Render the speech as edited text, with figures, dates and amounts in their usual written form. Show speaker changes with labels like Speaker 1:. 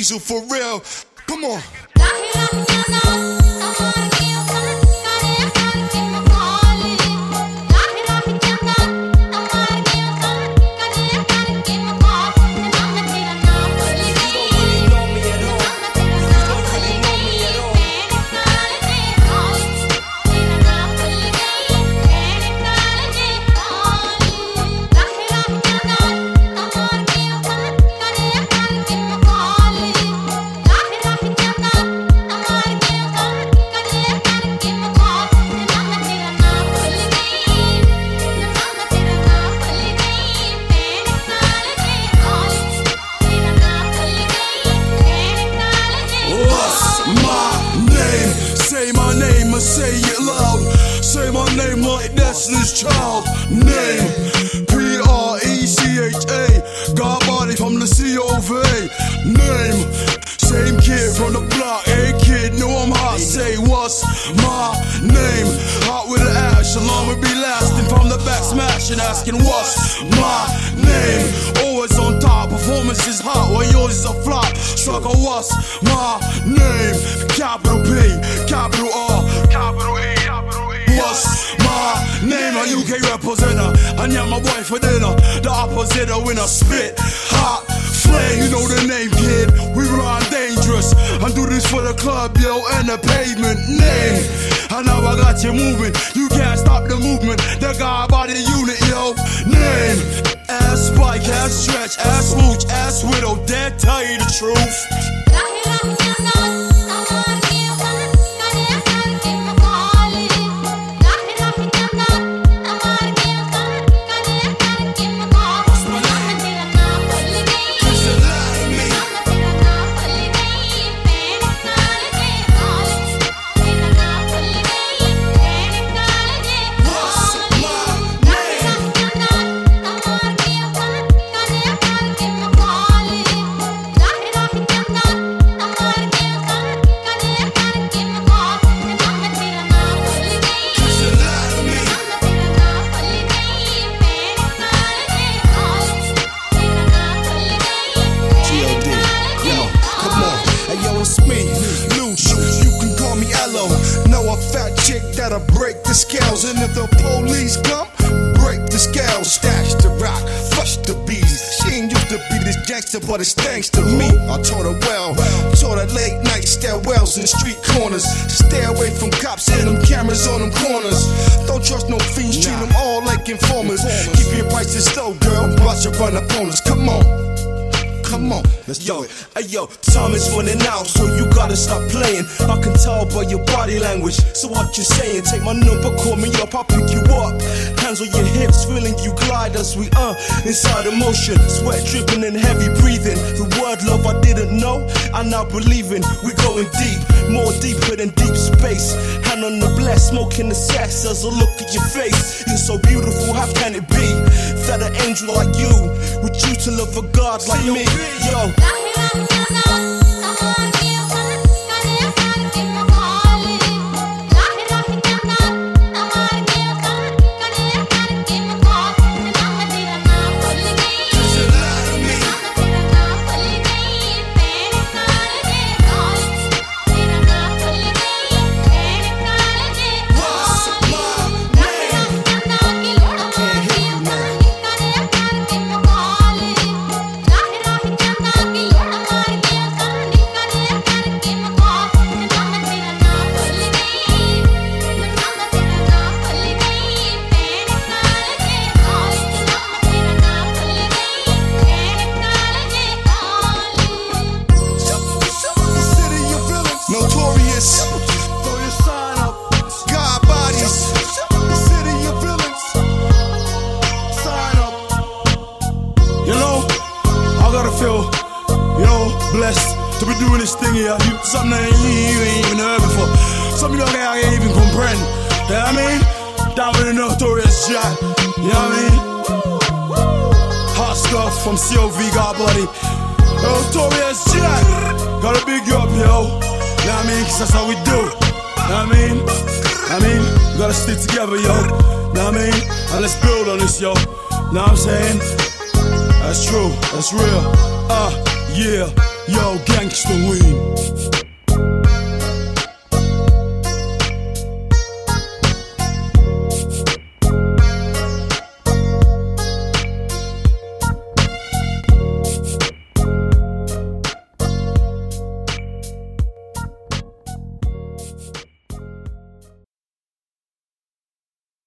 Speaker 1: Diesel for real. Come on. Say it loud, say my name like Destiny's Child. Name P-R-E-C-H-A, got body from the C-O-V-A. Name, same kid from the block. Hey kid, know I'm hot, say what's my name? Hot with an ash, along with be lasting from the back smashing, asking what's my name? Always on top, performance is hot, while yours is a flop. Sucker, what's my name? Capital P, capital R, capital E, capital E. What's my name? A UK representer, and yeah, my wife for dinner. The opposite of winner, spit hot flame. You know the name, kid. We run dangerous and do this for the club, yo, and the pavement. Name, and now I got you moving. You can't stop the movement. The guy body unit, yo. Name, ass spike, ass stretch, ass smooch, ass widow. Dad tell you the truth.
Speaker 2: That'll break the scales, and if the police come, break the scales. Stash the rock, flush the bees. She ain't used to be this gangster, but it's thanks to me. I taught her well, taught her late night stairwells and street corners. Stay away from cops and them cameras on them corners. Don't trust no fiends, treat them all like informers. Keep your prices low, girl, watch you run up on us. Come on. Come on, let's do it.
Speaker 3: Hey yo, time is running out, so you gotta stop playing. I can tell by your body language, so what you saying? Take my number, call me up, I'll pick you up. Hands on your hips, feeling you glide as we inside emotion. Sweat dripping and heavy breathing. The word love I didn't know, I now believe in. We're going deep, more deeper than deep space. Hand on the bless, smoking the sass as I look at your face. You're so beautiful, how can it be that an angel like you would choose to love a God like me? Yo.
Speaker 1: Blessed to be doing this thing here. Something that you ain't even heard before. Something that I can't even comprehend. You know what I mean? Down with the Notorious Jack. You know what I mean? Hot stuff from COV, God buddy. Notorious Jack. Gotta big you up, yo. You know what I mean? Cause that's how we do it. You know what I mean? We gotta stick together, yo. You know what I mean? And let's build on this, yo. You know what I'm saying? That's true. That's real. Yeah. Yo, gangsta lean.